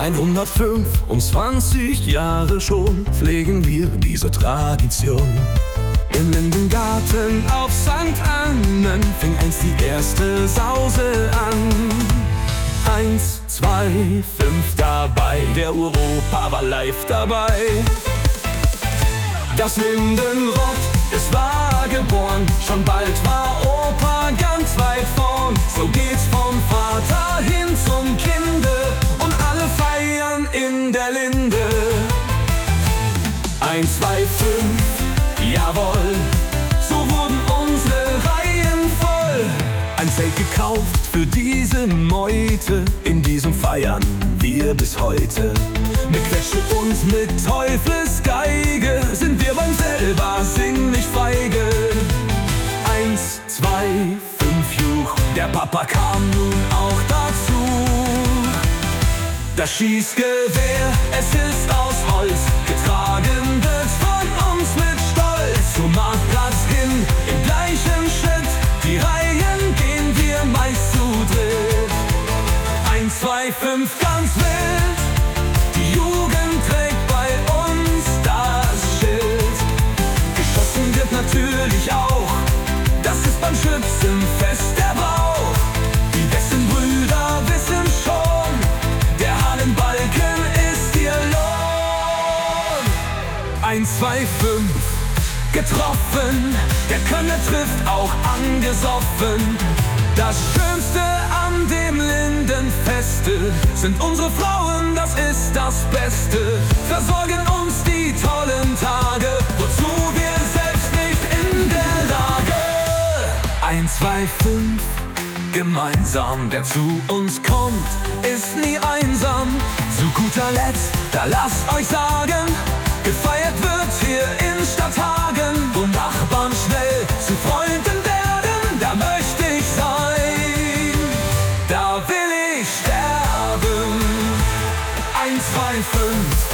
125 Jahre schon pflegen wir diese Tradition. Im Lindengarten auf St. Annen fing einst die erste Sause an. 1, 2, 5 dabei, der Uropa war live dabei. Das Lindenrott, es war geboren, schon bald war Opa ganz weit vorn. So geht's vom Vater hin zum Kinde und alle feiern in der Linde. 1, 2, 5, jawohl, so wurden unsere Reihen voll. Ein Zelt gekauft für diese Meute, in diesem feiern wir bis heute. Mit Quetsche und mit Teufelsgeige sind wir beim selber singen nicht feige. 1, 2, 5, juch, der Papa kam nun auch dazu. Das Schießgewehr, es ist aus Holz, getragen wird von uns mit Stolz. Zum Marktplatz hin, im gleichen Schritt, die Reihen gehen wir meist zu dritt. 1, 2, 5, ganz wild, die Jugend trägt bei uns das Schild. Geschossen wird natürlich auch, das ist beim Schützenfest der Brauch. Die besten Brüder wissen schon, der Hallenbalken ist ihr Lohn. 1, 2, 5, getroffen, der Könner trifft auch angesoffen. Das Schönste an dem Lindenfeste sind unsere Frauen, das ist das Beste. Versorgen uns die tollen Tage, wozu wir selbst nicht in der Lage. 1, 2, 5, gemeinsam, der zu uns kommt, ist nie einsam. Zu guter Letzt, da lasst euch sagen, gefeiert wird hier in Stadthagen, wo Nachbarn schnell zu Freunden werden, da möchte ich sein, da will ich sterben. 1, 2, 5